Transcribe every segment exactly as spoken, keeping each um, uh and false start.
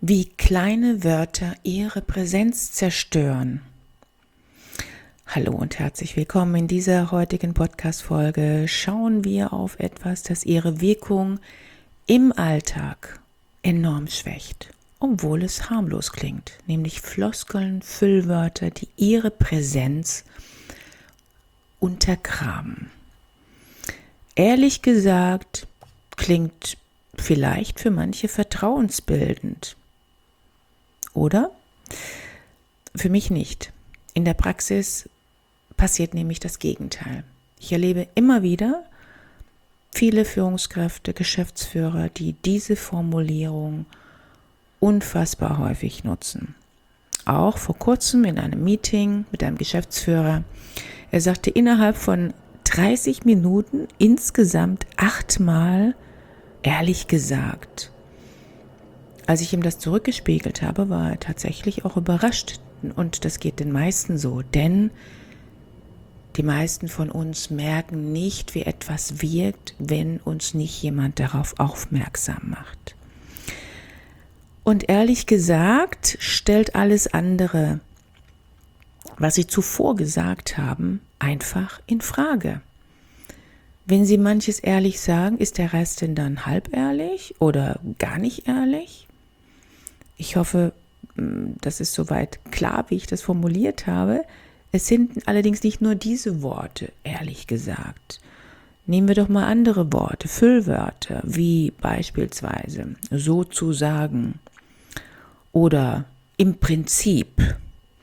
Wie kleine Wörter ihre Präsenz zerstören. Hallo und herzlich willkommen. In dieser heutigen Podcast-Folge schauen wir auf etwas, das ihre Wirkung im Alltag enorm schwächt, obwohl es harmlos klingt, nämlich Floskeln, Füllwörter, die ihre Präsenz untergraben. Ehrlich gesagt klingt vielleicht für manche vertrauensbildend. Oder? Für mich nicht. In der Praxis passiert nämlich das Gegenteil. Ich erlebe immer wieder viele Führungskräfte, Geschäftsführer, die diese Formulierung unfassbar häufig nutzen. Auch vor kurzem in einem Meeting mit einem Geschäftsführer. Er sagte innerhalb von dreißig Minuten insgesamt achtmal ehrlich gesagt. Als ich ihm das zurückgespiegelt habe, war er tatsächlich auch überrascht. Und das geht den meisten so, denn die meisten von uns merken nicht, wie etwas wirkt, wenn uns nicht jemand darauf aufmerksam macht. Und ehrlich gesagt, stellt alles andere, was Sie zuvor gesagt haben, einfach in Frage. Wenn Sie manches ehrlich sagen, ist der Rest denn dann halb ehrlich oder gar nicht ehrlich? Ich hoffe, das ist soweit klar, wie ich das formuliert habe. Es sind allerdings nicht nur diese Worte, ehrlich gesagt. Nehmen wir doch mal andere Worte, Füllwörter, wie beispielsweise sozusagen oder im Prinzip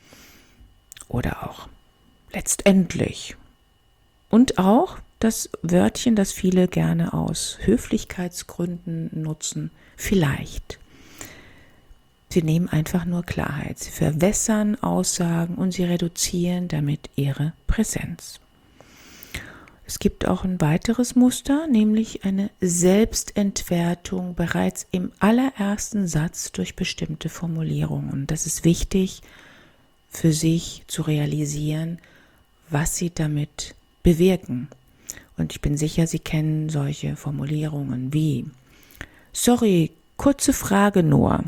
oder auch letztendlich. Und auch das Wörtchen, das viele gerne aus Höflichkeitsgründen nutzen, vielleicht. Sie nehmen einfach nur Klarheit. Sie verwässern Aussagen und sie reduzieren damit ihre Präsenz. Es gibt auch ein weiteres Muster, nämlich eine Selbstentwertung bereits im allerersten Satz durch bestimmte Formulierungen. Das ist wichtig für sich zu realisieren, was sie damit bewirken. Und ich bin sicher, Sie kennen solche Formulierungen wie: Sorry, kurze Frage nur.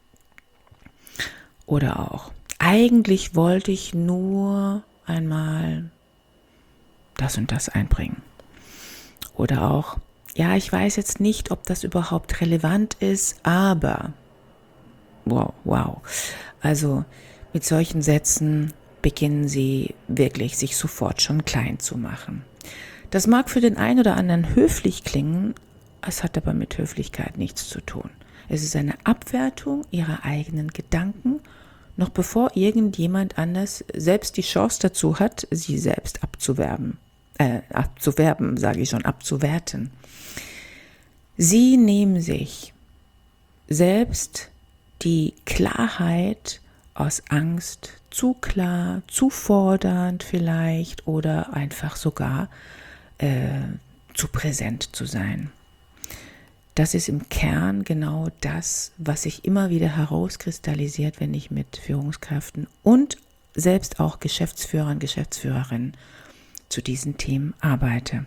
Oder auch, eigentlich wollte ich nur einmal das und das einbringen. Oder auch, ja, ich weiß jetzt nicht, ob das überhaupt relevant ist, aber, wow, wow. Also mit solchen Sätzen beginnen Sie wirklich, sich sofort schon klein zu machen. Das mag für den einen oder anderen höflich klingen, es hat aber mit Höflichkeit nichts zu tun. Es ist eine Abwertung Ihrer eigenen Gedanken, noch bevor irgendjemand anders selbst die Chance dazu hat, sie selbst abzuwerben. Äh, abzuwerben, sage ich schon, abzuwerten. Sie nehmen sich selbst die Klarheit aus Angst, zu klar, zu fordernd vielleicht oder einfach sogar äh, zu präsent zu sein. Das ist im Kern genau das, was sich immer wieder herauskristallisiert, wenn ich mit Führungskräften und selbst auch Geschäftsführern, Geschäftsführerinnen zu diesen Themen arbeite.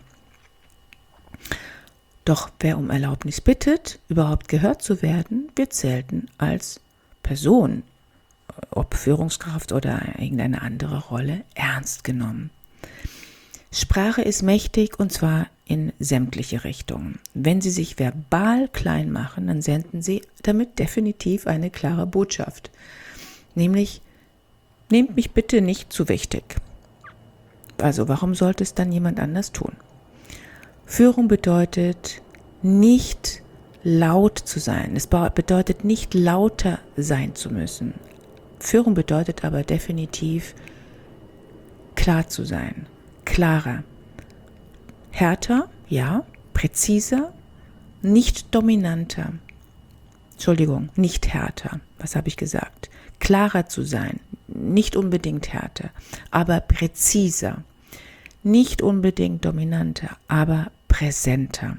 Doch wer um Erlaubnis bittet, überhaupt gehört zu werden, wird selten als Person, ob Führungskraft oder irgendeine andere Rolle, ernst genommen. Sprache ist mächtig und zwar in sämtliche Richtungen. Wenn Sie sich verbal klein machen, dann senden Sie damit definitiv eine klare Botschaft. Nämlich, nehmt mich bitte nicht zu wichtig. Also warum sollte es dann jemand anders tun? Führung bedeutet nicht laut zu sein. Es bedeutet nicht lauter sein zu müssen. Führung bedeutet aber definitiv klar zu sein. Klarer, härter, ja, präziser, nicht dominanter. Entschuldigung, nicht härter. Was habe ich gesagt? Klarer zu sein, nicht unbedingt härter, aber präziser. Nicht unbedingt dominanter, aber präsenter.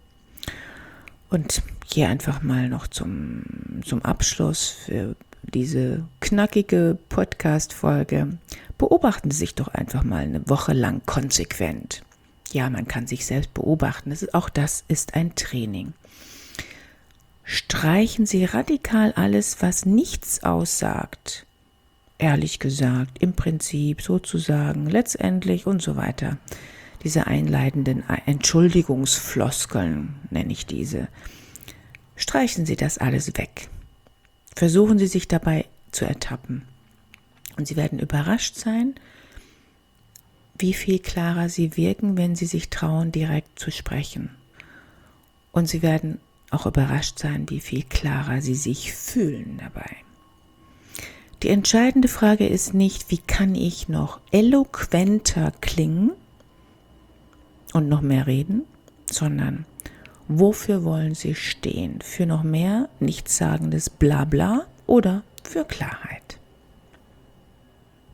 Und hier einfach mal noch zum, zum Abschluss für diese knackige Podcast-Folge. Beobachten Sie sich doch einfach mal eine Woche lang konsequent. Ja, man kann sich selbst beobachten. Das ist, auch das ist ein Training. Streichen Sie radikal alles, was nichts aussagt. Ehrlich gesagt, im Prinzip, sozusagen, letztendlich und so weiter. Diese einleitenden Entschuldigungsfloskeln nenne ich diese. Streichen Sie das alles weg. Versuchen Sie sich dabei zu ertappen. Und Sie werden überrascht sein, wie viel klarer Sie wirken, wenn Sie sich trauen, direkt zu sprechen. Und Sie werden auch überrascht sein, wie viel klarer Sie sich fühlen dabei. Die entscheidende Frage ist nicht, wie kann ich noch eloquenter klingen und noch mehr reden, sondern wofür wollen Sie stehen? Für noch mehr nichtssagendes Blabla oder für Klarheit?